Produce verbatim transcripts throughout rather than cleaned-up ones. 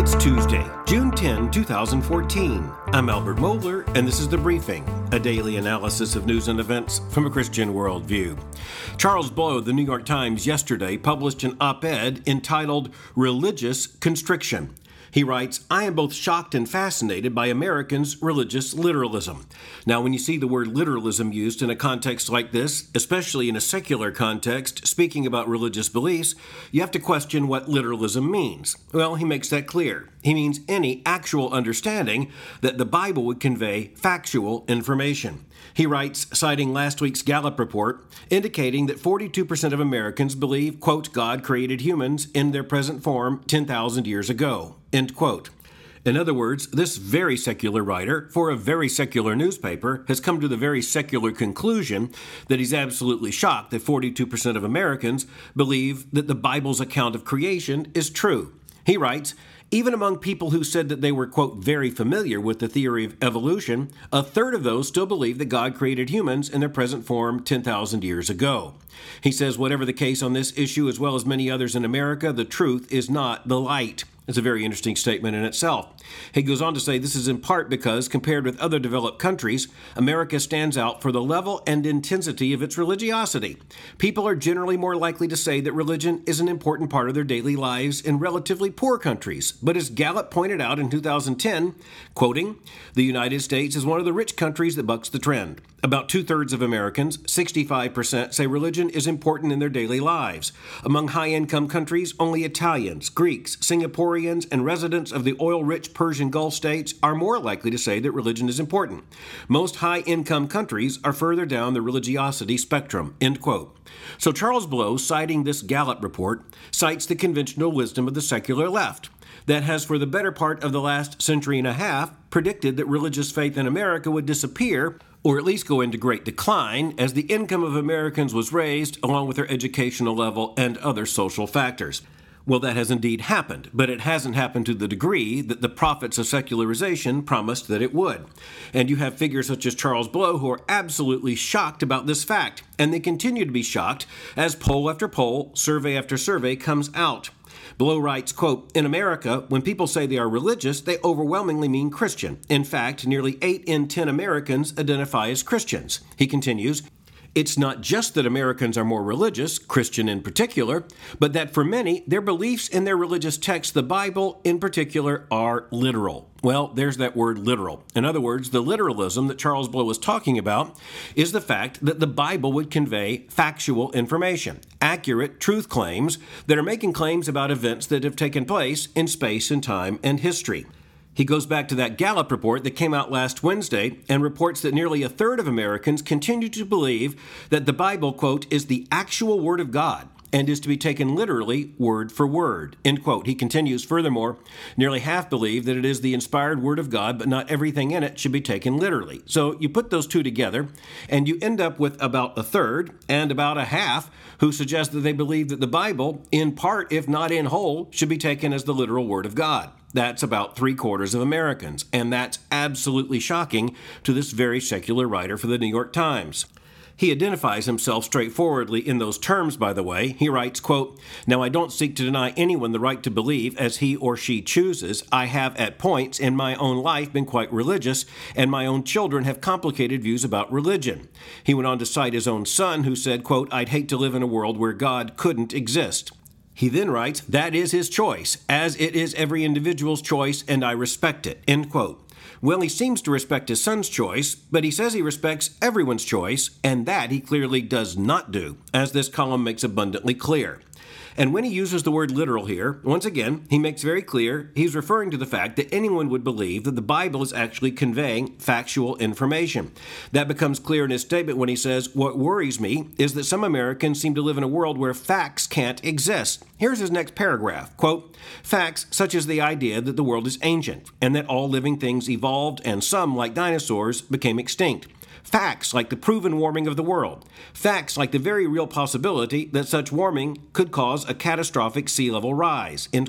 It's Tuesday, June tenth, twenty fourteen. I'm Albert Mohler, and this is The Briefing, a daily analysis of news and events from a Christian worldview. Charles Blow of the New York Times yesterday published an op-ed entitled Religious Constriction. He writes, I am both shocked and fascinated by Americans' religious literalism. Now, when you see the word literalism used in a context like this, especially in a secular context, speaking about religious beliefs, you have to question what literalism means. Well, he makes that clear. He means any actual understanding that the Bible would convey factual information. He writes, citing last week's Gallup report, indicating that forty-two percent of Americans believe, quote, God created humans in their present form ten thousand years ago, end quote. In other words, this very secular writer, for a very secular newspaper, has come to the very secular conclusion that he's absolutely shocked that forty-two percent of Americans believe that the Bible's account of creation is true. He writes, even among people who said that they were, quote, very familiar with the theory of evolution, a third of those still believe that God created humans in their present form ten thousand years ago. He says, whatever the case on this issue, as well as many others in America, the truth is not the light. It's a very interesting statement in itself. He goes on to say this is in part because, compared with other developed countries, America stands out for the level and intensity of its religiosity. People are generally more likely to say that religion is an important part of their daily lives in relatively poor countries. But as Gallup pointed out in two thousand ten, quoting, the United States is one of the rich countries that bucks the trend. About two-thirds of Americans, sixty-five percent, say religion is important in their daily lives. Among high-income countries, only Italians, Greeks, Singaporeans, and residents of the oil-rich Persian Gulf states are more likely to say that religion is important. Most high-income countries are further down the religiosity spectrum, end quote. So Charles Blow, citing this Gallup report, cites the conventional wisdom of the secular left that has, for the better part of the last century and a half, predicted that religious faith in America would disappear, or at least go into great decline, as the income of Americans was raised, along with their educational level and other social factors. Well, that has indeed happened, but it hasn't happened to the degree that the prophets of secularization promised that it would. And you have figures such as Charles Blow who are absolutely shocked about this fact, and they continue to be shocked as poll after poll, survey after survey comes out. Blow writes, quote, in America, when people say they are religious, they overwhelmingly mean Christian. In fact, nearly eight in ten Americans identify as Christians. He continues, it's not just that Americans are more religious, Christian in particular, but that for many, their beliefs in their religious text, the Bible in particular, are literal. Well, there's that word literal. In other words, the literalism that Charles Blow was talking about is the fact that the Bible would convey factual information, accurate truth claims that are making claims about events that have taken place in space and time and history. He goes back to that Gallup report that came out last Wednesday and reports that nearly a third of Americans continue to believe that the Bible, quote, is the actual Word of God and is to be taken literally word for word, end quote. He continues, furthermore, nearly half believe that it is the inspired Word of God, but not everything in it should be taken literally. So you put those two together, and you end up with about a third and about a half who suggest that they believe that the Bible, in part, if not in whole, should be taken as the literal Word of God. That's about three-quarters of Americans, and that's absolutely shocking to this very secular writer for the New York Times. He identifies himself straightforwardly in those terms, by the way. He writes, quote, now I don't seek to deny anyone the right to believe as he or she chooses. I have at points in my own life been quite religious, and my own children have complicated views about religion. He went on to cite his own son, who said, quote, I'd hate to live in a world where God couldn't exist. He then writes, that is his choice, as it is every individual's choice, and I respect it, end quote. Well, he seems to respect his son's choice, but he says he respects everyone's choice, and that he clearly does not do, as this column makes abundantly clear. And when he uses the word literal here, once again, he makes very clear he's referring to the fact that anyone would believe that the Bible is actually conveying factual information. That becomes clear in his statement when he says, what worries me is that some Americans seem to live in a world where facts can't exist. Here's his next paragraph, quote, facts such as the idea that the world is ancient and that all living things evolved and some, like dinosaurs, became extinct. Facts like the proven warming of the world. Facts like the very real possibility that such warming could cause a catastrophic sea level rise, end quote.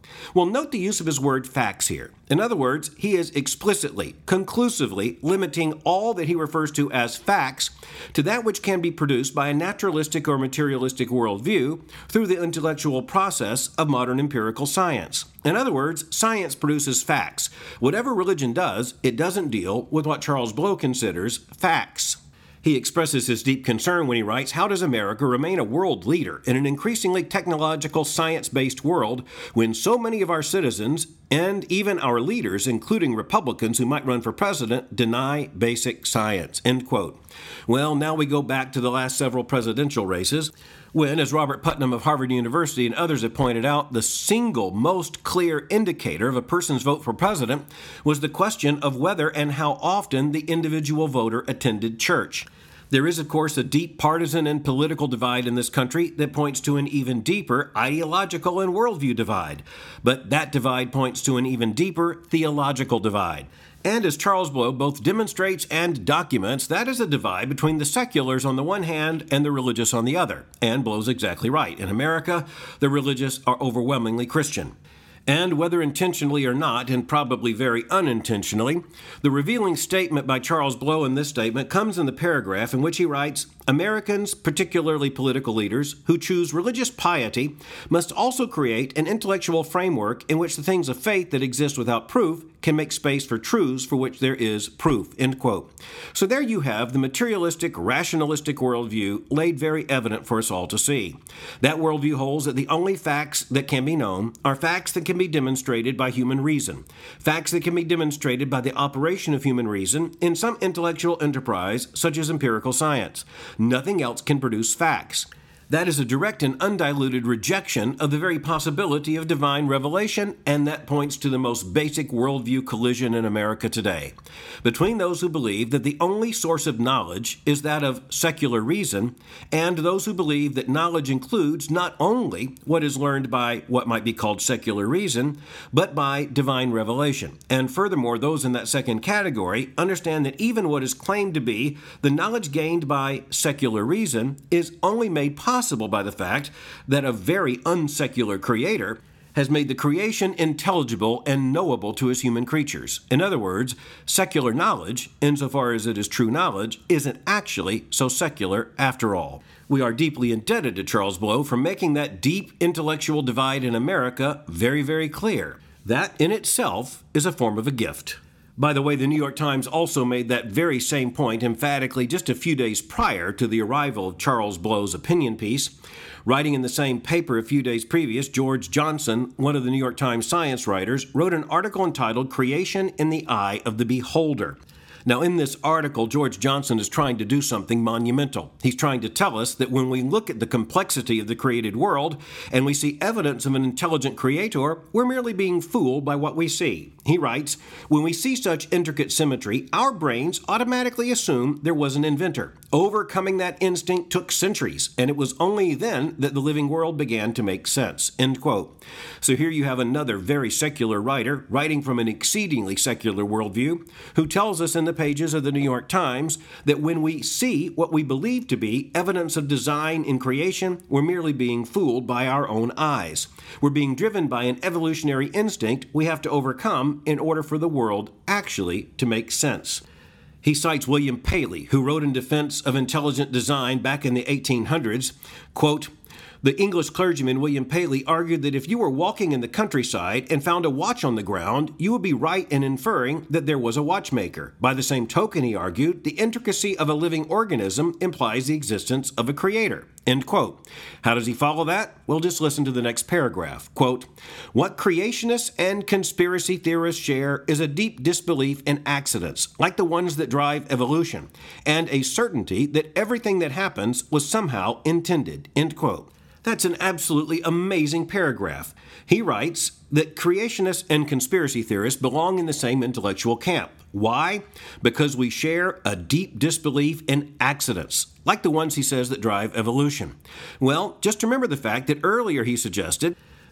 Well, note the use of his word facts here. In other words, he is explicitly, conclusively limiting all that he refers to as facts to that which can be produced by a naturalistic or materialistic worldview through the intellectual process of modern empirical science. In other words, science produces facts. Whatever religion does, it doesn't deal with what Charles Blow considers facts. He expresses his deep concern when he writes, "How does America remain a world leader in an increasingly technological, science-based world when so many of our citizens and even our leaders, including Republicans who might run for president, deny basic science?" End quote. Well, now we go back to the last several presidential races, when, as Robert Putnam of Harvard University and others have pointed out, the single most clear indicator of a person's vote for president was the question of whether and how often the individual voter attended church. There is, of course, a deep partisan and political divide in this country that points to an even deeper ideological and worldview divide. But that divide points to an even deeper theological divide. And as Charles Blow both demonstrates and documents, that is a divide between the seculars on the one hand and the religious on the other. And Blow's exactly right. In America, the religious are overwhelmingly Christian. And whether intentionally or not, and probably very unintentionally, the revealing statement by Charles Blow in this statement comes in the paragraph in which he writes, "Americans, particularly political leaders, who choose religious piety, must also create an intellectual framework in which the things of faith that exist without proof can make space for truths for which there is proof." End quote. So there you have the materialistic, rationalistic worldview laid very evident for us all to see. That worldview holds that the only facts that can be known are facts that can be demonstrated by human reason, facts that can be demonstrated by the operation of human reason in some intellectual enterprise such as empirical science. Nothing else can produce facts. That is a direct and undiluted rejection of the very possibility of divine revelation, and that points to the most basic worldview collision in America today. Between those who believe that the only source of knowledge is that of secular reason, and those who believe that knowledge includes not only what is learned by what might be called secular reason, but by divine revelation. And furthermore, those in that second category understand that even what is claimed to be the knowledge gained by secular reason is only made possible possible by the fact that a very unsecular creator has made the creation intelligible and knowable to his human creatures. In other words, secular knowledge, insofar as it is true knowledge, isn't actually so secular after all. We are deeply indebted to Charles Blow for making that deep intellectual divide in America very, very clear. That in itself is a form of a gift. By the way, the New York Times also made that very same point emphatically just a few days prior to the arrival of Charles Blow's opinion piece. Writing in the same paper a few days previous, George Johnson, one of the New York Times science writers, wrote an article entitled "Creation in the Eye of the Beholder." Now, in this article, George Johnson is trying to do something monumental. He's trying to tell us that when we look at the complexity of the created world and we see evidence of an intelligent creator, we're merely being fooled by what we see. He writes, "When we see such intricate symmetry, our brains automatically assume there was an inventor. Overcoming that instinct took centuries, and it was only then that the living world began to make sense." End quote. So here you have another very secular writer, writing from an exceedingly secular worldview, who tells us in the pages of the New York Times that when we see what we believe to be evidence of design in creation, we're merely being fooled by our own eyes. We're being driven by an evolutionary instinct we have to overcome in order for the world actually to make sense. He cites William Paley, who wrote in defense of intelligent design back in the eighteen hundreds, quote, "The English clergyman William Paley argued that if you were walking in the countryside and found a watch on the ground, you would be right in inferring that there was a watchmaker. By the same token," he argued, "the intricacy of a living organism implies the existence of a creator." End quote. How does he follow that? Well, just listen to the next paragraph. Quote, "What creationists and conspiracy theorists share is a deep disbelief in accidents, like the ones that drive evolution, and a certainty that everything that happens was somehow intended." End quote. That's an absolutely amazing paragraph. He writes that creationists and conspiracy theorists belong in the same intellectual camp. Why? Because we share a deep disbelief in accidents, like the ones he says that drive evolution. Well, just remember the fact that earlier he suggested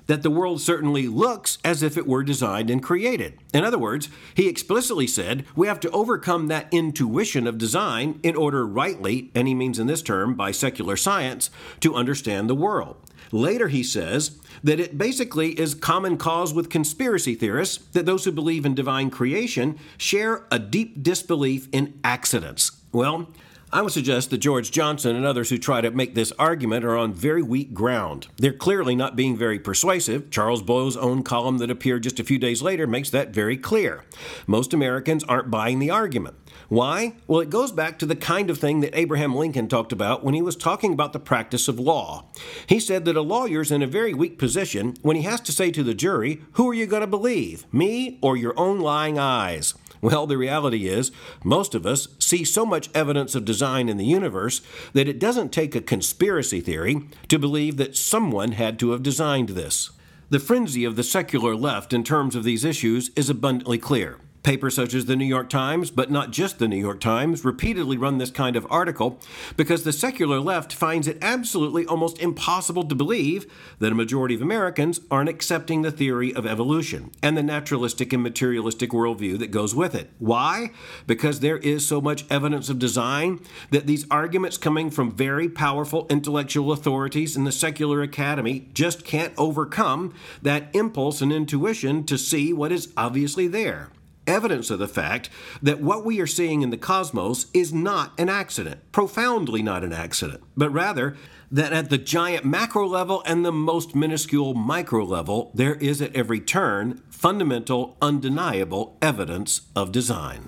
that the world certainly looks as if it were designed and created. In other words, he explicitly said we have to overcome that intuition of design in order rightly, and he means in this term by secular science, to understand the world. Later he says that it basically is common cause with conspiracy theorists that those who believe in divine creation share a deep disbelief in accidents. Well, I would suggest that George Johnson and others who try to make this argument are on very weak ground. They're clearly not being very persuasive. Charles Boyle's own column that appeared just a few days later makes that very clear. Most Americans aren't buying the argument. Why? Well, it goes back to the kind of thing that Abraham Lincoln talked about when he was talking about the practice of law. He said that a lawyer's in a very weak position when he has to say to the jury, who are you going to believe, me or your own lying eyes? Well, the reality is, most of us see so much evidence of design in the universe that it doesn't take a conspiracy theory to believe that someone had to have designed this. The frenzy of the secular left in terms of these issues is abundantly clear. Papers such as the New York Times, but not just the New York Times, repeatedly run this kind of article because the secular left finds it absolutely almost impossible to believe that a majority of Americans aren't accepting the theory of evolution and the naturalistic and materialistic worldview that goes with it. Why? Because there is so much evidence of design that these arguments coming from very powerful intellectual authorities in the secular academy just can't overcome that impulse and intuition to see what is obviously there. Evidence of the fact that what we are seeing in the cosmos is not an accident, profoundly not an accident, but rather that at the giant macro level and the most minuscule micro level, there is at every turn fundamental, undeniable evidence of design.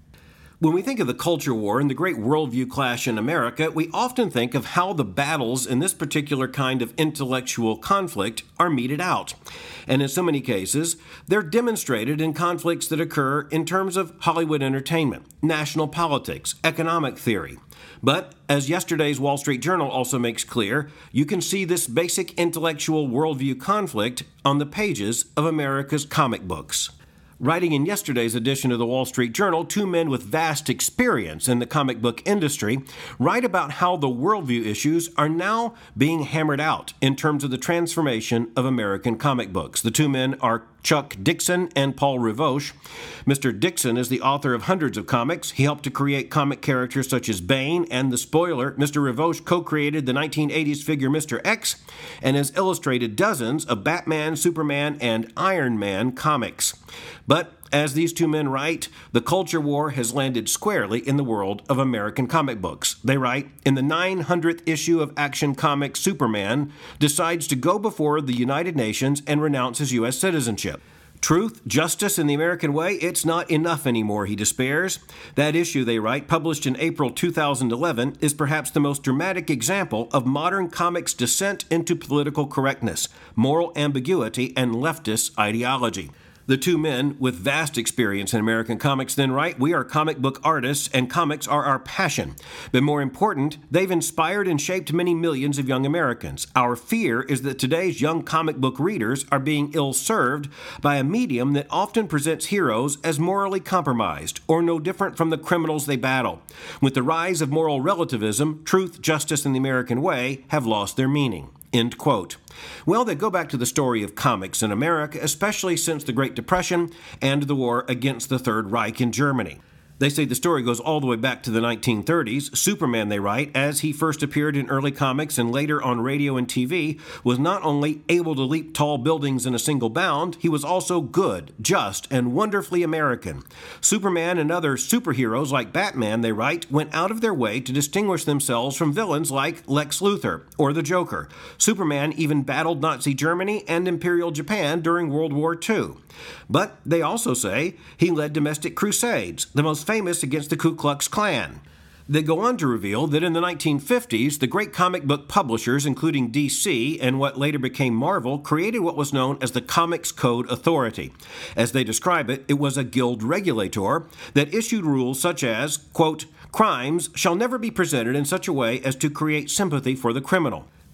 When we think of the culture war and the great worldview clash in America, we often think of how the battles in this particular kind of intellectual conflict are meted out. And in so many cases, they're demonstrated in conflicts that occur in terms of Hollywood entertainment, national politics, economic theory. But, as yesterday's Wall Street Journal also makes clear, you can see this basic intellectual worldview conflict on the pages of America's comic books. Writing in yesterday's edition of the Wall Street Journal, two men with vast experience in the comic book industry write about how the worldview issues are now being hammered out in terms of the transformation of American comic books. The two men are Chuck Dixon and Paul Revoche. Mister Dixon is the author of hundreds of comics. He helped to create comic characters such as Bane and the Spoiler. Mister Revoche co-created the nineteen eighties figure Mister X and has illustrated dozens of Batman, Superman, and Iron Man comics. But as these two men write, the culture war has landed squarely in the world of American comic books. They write, in the nine hundredth issue of Action Comics, Superman decides to go before the United Nations and renounce his U S citizenship. Truth, justice, and the American way, it's not enough anymore, he despairs. That issue, they write, published in April two thousand eleven, is perhaps the most dramatic example of modern comics' descent into political correctness, moral ambiguity, and leftist ideology. The two men with vast experience in American comics then write, we are comic book artists and comics are our passion. But more important, they've inspired and shaped many millions of young Americans. Our fear is that today's young comic book readers are being ill-served by a medium that often presents heroes as morally compromised or no different from the criminals they battle. With the rise of moral relativism, truth, justice, and the American way have lost their meaning. End quote. Well, they go back to the story of comics in America, especially since the Great Depression and the war against the Third Reich in Germany. They say the story goes all the way back to the nineteen thirties. Superman, they write, as he first appeared in early comics and later on radio and T V, was not only able to leap tall buildings in a single bound, he was also good, just, and wonderfully American. Superman and other superheroes like Batman, they write, went out of their way to distinguish themselves from villains like Lex Luthor or the Joker. Superman even battled Nazi Germany and Imperial Japan during World War Two. But they also say he led domestic crusades, the most famous against the Ku Klux Klan. They go on to reveal that in the nineteen fifties, the great comic book publishers, including D C and what later became Marvel, created what was known as the Comics Code Authority. As they describe it, it was a guild regulator that issued rules such as, quote, crimes shall never be presented in such a way as to create sympathy for the criminal.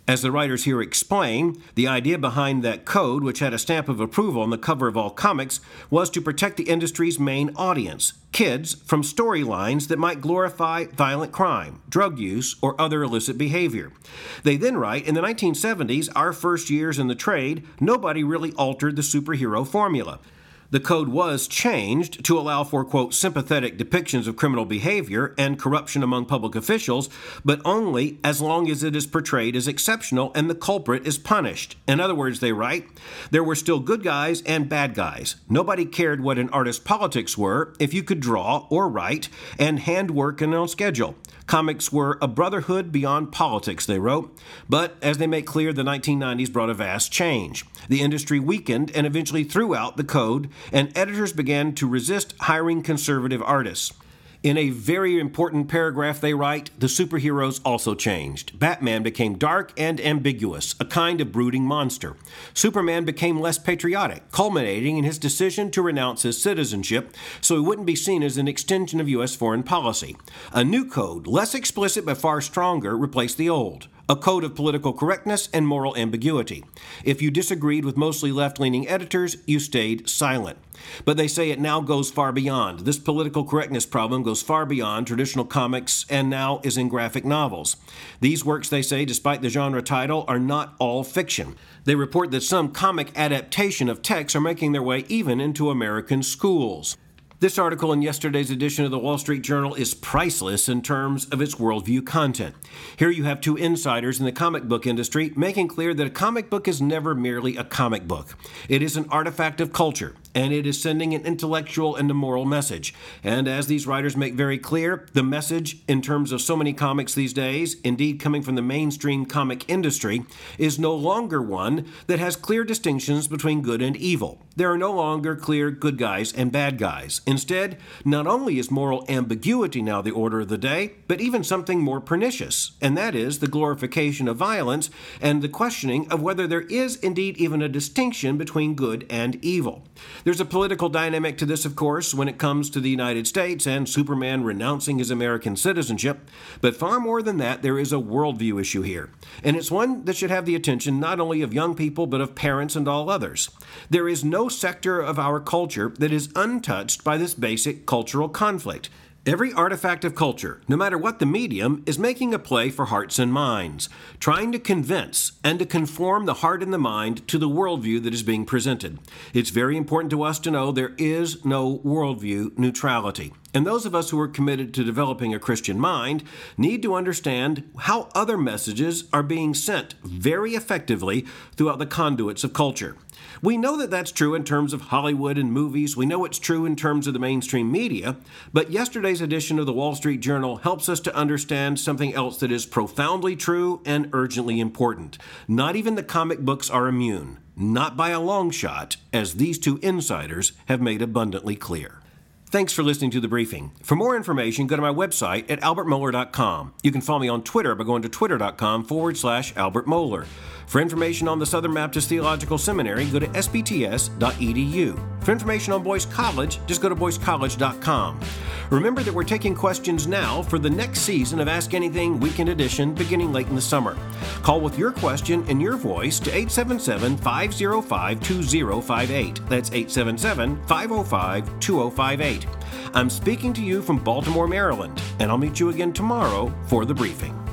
As the writers here explain, the idea behind that code, which had a stamp of approval on the cover of all comics, was to protect the industry's main audience, kids, from storylines that might glorify violent crime, drug use, or other illicit behavior. They then write, in the nineteen seventies, our first years in the trade, nobody really altered the superhero formula. The code was changed to allow for, quote, sympathetic depictions of criminal behavior and corruption among public officials, but only as long as it is portrayed as exceptional and the culprit is punished. In other words, they write, there were still good guys and bad guys. Nobody cared what an artist's politics were if you could draw or write and handwork and on schedule. Comics were a brotherhood beyond politics, they wrote. But, as they make clear, the nineteen nineties brought a vast change. The industry weakened and eventually threw out the code, and editors began to resist hiring conservative artists. In a very important paragraph, they write, the superheroes also changed. Batman became dark and ambiguous, a kind of brooding monster. Superman became less patriotic, culminating in his decision to renounce his citizenship so he wouldn't be seen as an extension of U S foreign policy. A new code, less explicit but far stronger, replaced the old. A code of political correctness and moral ambiguity. If you disagreed with mostly left-leaning editors, you stayed silent. But they say it now goes far beyond. This political correctness problem goes far beyond traditional comics and now is in graphic novels. These works, they say, despite the genre title, are not all fiction. They report that some comic adaptation of texts are making their way even into American schools. This article in yesterday's edition of the Wall Street Journal is priceless in terms of its worldview content. Here you have two insiders in the comic book industry making clear that a comic book is never merely a comic book. It is an artifact of culture, and it is sending an intellectual and a moral message. And as these writers make very clear, the message, in terms of so many comics these days, indeed coming from the mainstream comic industry, is no longer one that has clear distinctions between good and evil. There are no longer clear good guys and bad guys. Instead, not only is moral ambiguity now the order of the day, but even something more pernicious, and that is the glorification of violence and the questioning of whether there is indeed even a distinction between good and evil. There's a political dynamic to this, of course, when it comes to the United States and Superman renouncing his American citizenship, but far more than that, there is a worldview issue here, and it's one that should have the attention not only of young people, but of parents and all others. There is no sector of our culture that is untouched by this basic cultural conflict. Every artifact of culture, no matter what the medium, is making a play for hearts and minds, trying to convince and to conform the heart and the mind to the worldview that is being presented. It's very important to us to know there is no worldview neutrality. And those of us who are committed to developing a Christian mind need to understand how other messages are being sent very effectively throughout the conduits of culture. We know that that's true in terms of Hollywood and movies. We know it's true in terms of the mainstream media. But yesterday's edition of the Wall Street Journal helps us to understand something else that is profoundly true and urgently important. Not even the comic books are immune. Not by a long shot, as these two insiders have made abundantly clear. Thanks for listening to The Briefing. For more information, go to my website at albert mohler dot com. You can follow me on Twitter by going to twitter.com forward slash Albert Mohler. For information on the Southern Baptist Theological Seminary, go to s b t s dot e d u. For information on Boyce College, just go to boyce college dot com. Remember that we're taking questions now for the next season of Ask Anything Weekend Edition beginning late in the summer. Call with your question and your voice to eight seven seven, five oh five, two oh five eight. That's eight seven seven, five oh five, two oh five eight. I'm speaking to you from Baltimore, Maryland, and I'll meet you again tomorrow for The Briefing.